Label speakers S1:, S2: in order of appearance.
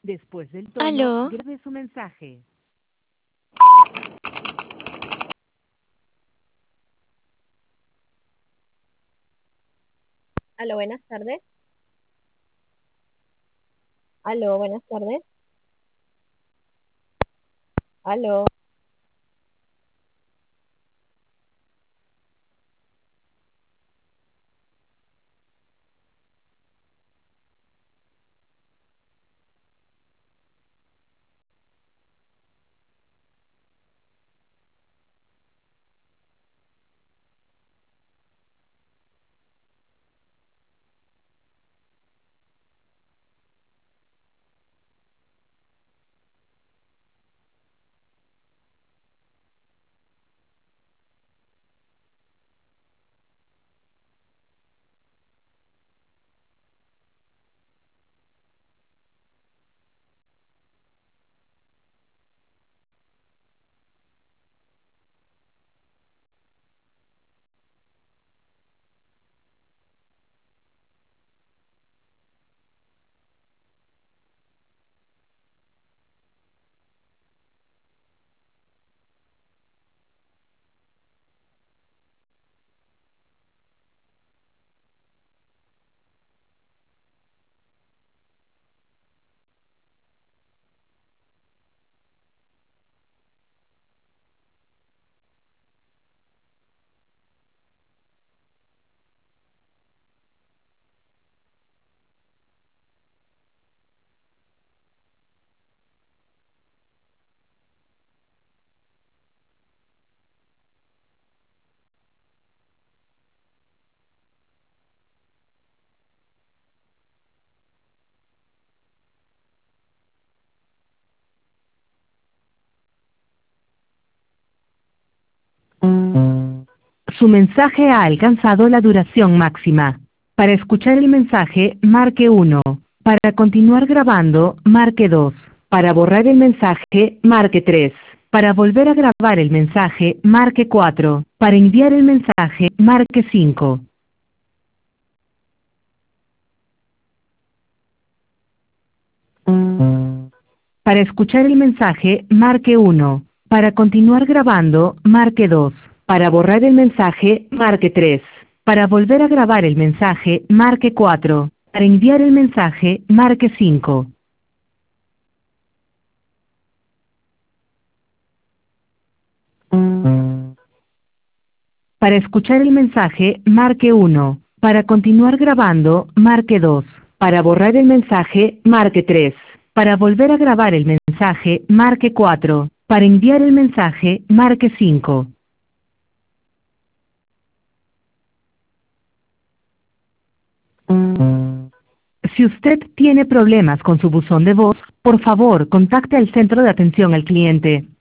S1: Después del tono,
S2: Aló,
S1: grabe su mensaje.
S3: Aló, buenas tardes. Aló, buenas tardes. Aló.
S1: Su mensaje ha alcanzado la duración máxima. Para escuchar el mensaje, marque 1. Para continuar grabando, marque 2. Para borrar el mensaje, marque 3. Para volver a grabar el mensaje, marque 4. Para enviar el mensaje, marque 5. Para escuchar el mensaje, marque 1. Para continuar grabando, marque 2. Para borrar el mensaje, marque 3. Para volver a grabar el mensaje, marque 4. Para enviar el mensaje, marque 5. Para escuchar el mensaje, marque 1. Para continuar grabando, marque 2. Para borrar el mensaje, marque 3. Para volver a grabar el mensaje, marque 4. Para enviar el mensaje, marque 5. Si usted tiene problemas con su buzón de voz, por favor, contacte al centro de atención al cliente.